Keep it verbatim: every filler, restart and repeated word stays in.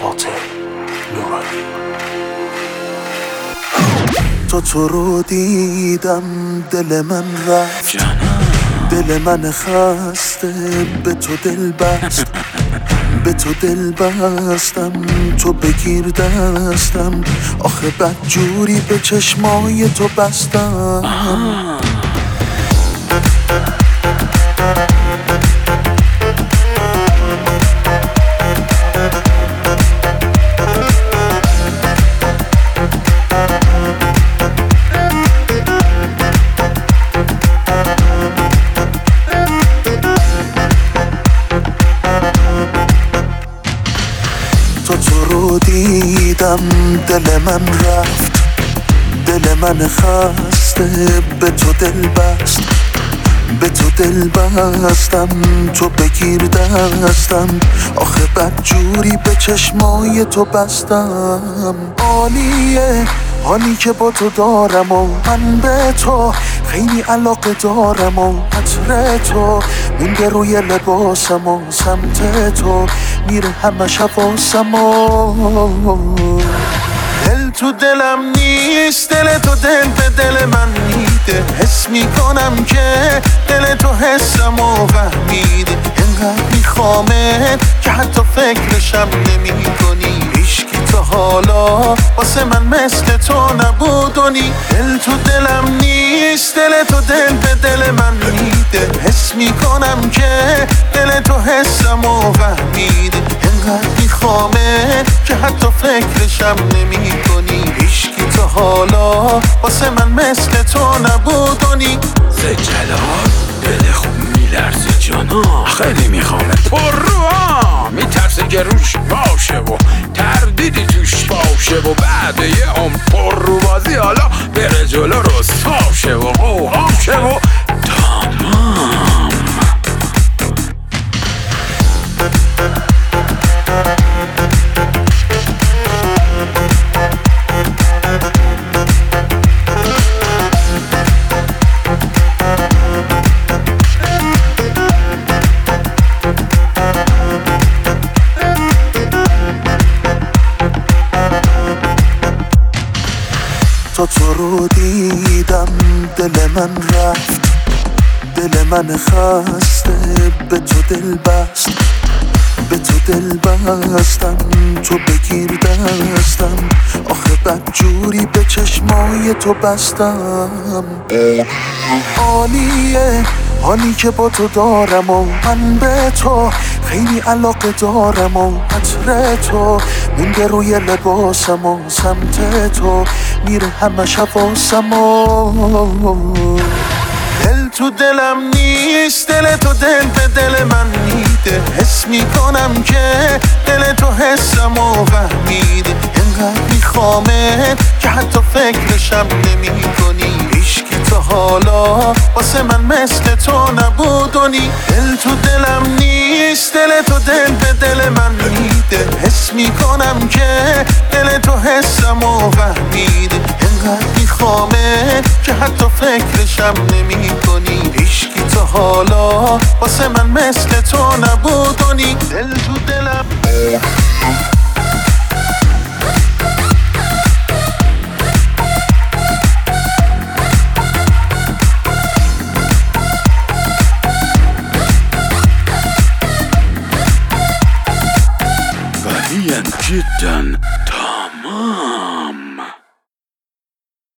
فاتح نورانی. تا تو رو دیدم دل من رفت، دل من خسته به تو دل بست، به تو دل بستم تو بگیر دستم، آخه بد جوری به چشمای تو بستم. تا تو رو دیدم دل من رفت، دل من خسته به تو دل بست، به تو دل بستم تو بگیر دستم، آخه بد جوری به چشمای تو بستم. عالیه حالی که با تو دارم و من به تو خیلی علاقه دارم و عطر تو مونده روی لباسم و سمت تو میره همش حواسم و دل تو دلم نیست، دل تو دل به دل من میده، حس میکنم که دل تو حسم و فهمیده، انقدر میخوامت که حتی فکرشم نمی کنی، هیچکی تا حالا واسه من مثل تو نبودونی. دل تو دلم نیست، دل تو دل به دل من میده، حس میکنم که دل تو حسم و فهمیده، انقدر میخوامت که حتی فکرشم نمی کنی، هیچکی تا حالا واسه من مثل تو نبودونی. زجلال دل خوب میلرزه جانا، خیلی میخوامه پر رو ها، میترسه که روش باشه و تردیدی توش باشه و بعد یه عمر پر رو بازی حالا بره جلو رسوا شه و قوقام شه و تمام. تا تو رو دیدم دل من رفت، دل من خسته به تو دل بست، به تو دل بستم تو بگیر دستم، آخه بد جوری به چشمای تو بستم. عالیه حالی که با تو دارم و من به تو خیلی علاقه دارم و عطر تو مونده روی لباسم و سمت تو میره همش حواسم و دل تو دلم نیست، دل تو دل به دل من میده، حس میکنم که دل تو حسم و فهمیده، انقدر میخوامت که حتی فکرشم نمی کنی، هیچکی تا حالا واسه من مثل تو نبودونی. دل تو دلم نیست، دل تو دل به دل من میده، حس میکنم که دل تو حسم و فهمیده، انقدر میخوامت که حتی فکرشم نمی کنی، هیچکی تا حالا واسه من مثل تو نبودونی. دل تو دلم بديا جدا تمام.